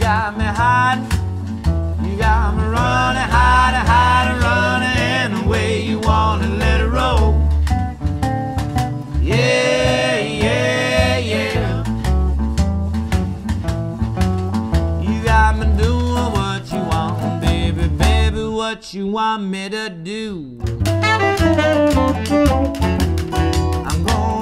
got me hot. You got me running, hiding, hiding, running, and the way you wanna let it roll. Yeah, yeah, yeah. You got me doing what you want, baby, baby, what you want me to do. I'm going